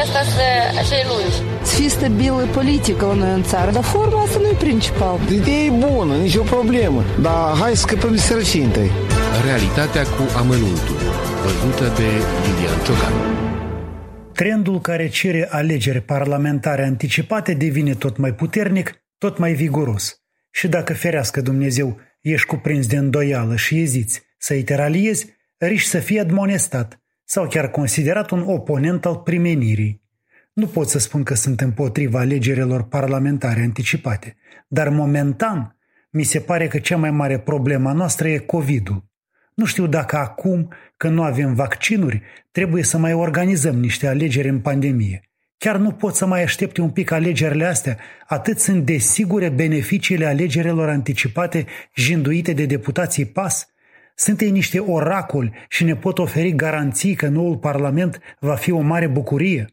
asta sunt acele lungi. Să fie stabilă politică la noi în țară, dar forma asta nu e principal. Ideea e bună, nicio problemă, dar hai să scăpăm de sărăcie întâi. Realitatea cu amănuntul, văzută de Lilian Ciocan. Trendul care cere alegeri parlamentare anticipate devine tot mai puternic, tot mai viguros. Și dacă, ferească Dumnezeu, ești cuprins de îndoială și eziți să-i te raliezi, riști să fii admonestat sau chiar considerat un oponent al primenirii. Nu pot să spun că sunt împotriva alegerilor parlamentare anticipate, dar momentan mi se pare că cea mai mare problemă a noastră e COVID-ul. Nu știu dacă acum, când nu avem vaccinuri, trebuie să mai organizăm niște alegeri în pandemie. Chiar nu pot să mai aștepte un pic alegerile astea, atât sunt desigure beneficiile alegerilor anticipate jinduite de deputații PAS. Sunt ei niște oracoli și ne pot oferi garanții că noul Parlament va fi o mare bucurie.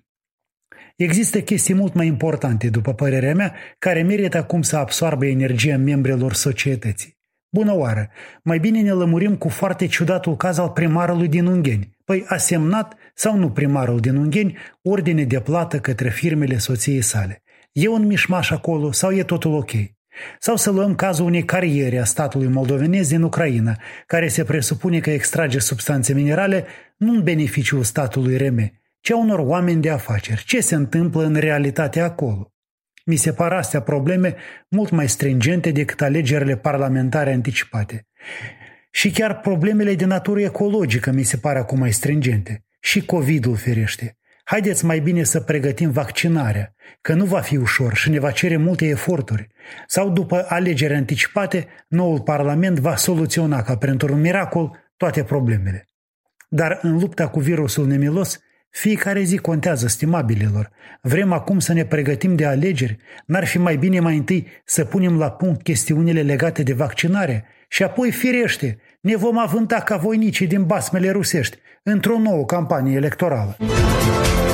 Există chestii mult mai importante, după părerea mea, care merită acum să absoarbă energia membrilor societății. Bună oară! Mai bine ne lămurim cu foarte ciudatul caz al primarului din Ungheni. Păi a semnat sau nu primarul din Ungheni ordine de plată către firmele soției sale. E un mișmaș acolo sau e totul ok? Sau să luăm cazul unei cariere a statului moldovenez din Ucraina, care se presupune că extrage substanțe minerale nu în beneficiul statului RM, ci a unor oameni de afaceri. Ce se întâmplă în realitate acolo? Mi se par astea probleme mult mai stringente decât alegerile parlamentare anticipate. Și chiar problemele de natură ecologică mi se par acum mai stringente. Și COVID-ul ferește. Haideți mai bine să pregătim vaccinarea, că nu va fi ușor și ne va cere multe eforturi. Sau după alegeri anticipate, noul Parlament va soluționa ca printr-un miracol toate problemele. Dar în lupta cu virusul nemilos, fiecare zi contează, stimabililor. Vrem acum să ne pregătim de alegeri? N-ar fi mai bine mai întâi să punem la punct chestiunile legate de vaccinare? Și apoi, firește, ne vom avânta ca voinicii din basmele rusești într-o nouă campanie electorală.